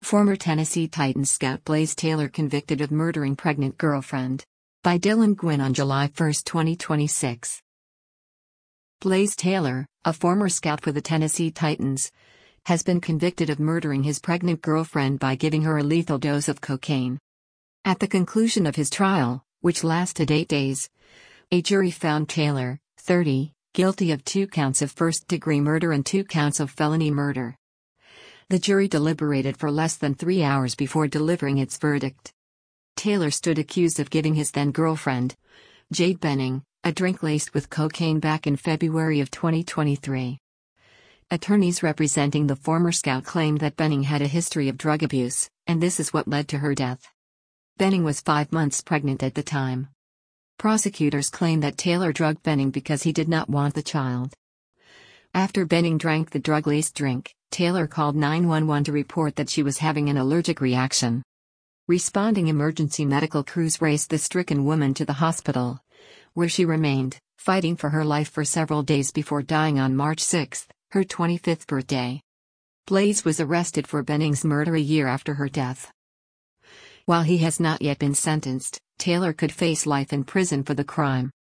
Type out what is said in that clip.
Former Tennessee Titans scout Blaze Taylor convicted of murdering pregnant girlfriend. By Dylan Gwynn on July 1, 2026. Blaze Taylor, a former scout for the Tennessee Titans, has been convicted of murdering his pregnant girlfriend by giving her a lethal dose of cocaine. At the conclusion of his trial, which lasted 8 days, a jury found Taylor, 30, guilty of 2 counts of first-degree murder and 2 counts of felony murder. The jury deliberated for less than 3 hours before delivering its verdict. Taylor stood accused of giving his then-girlfriend, Jade Benning, a drink laced with cocaine back in February of 2023. Attorneys representing the former scout claimed that Benning had a history of drug abuse, and this is what led to her death. Benning was 5 months pregnant at the time. Prosecutors claim that Taylor drugged Benning because he did not want the child. After Benning drank the drug-laced drink, Taylor called 911 to report that she was having an allergic reaction. Responding emergency medical crews raced the stricken woman to the hospital, where she remained, fighting for her life for several days before dying on March 6, her 25th birthday. Blaze was arrested for Benning's murder a year after her death. While he has not yet been sentenced, Taylor could face life in prison for the crime.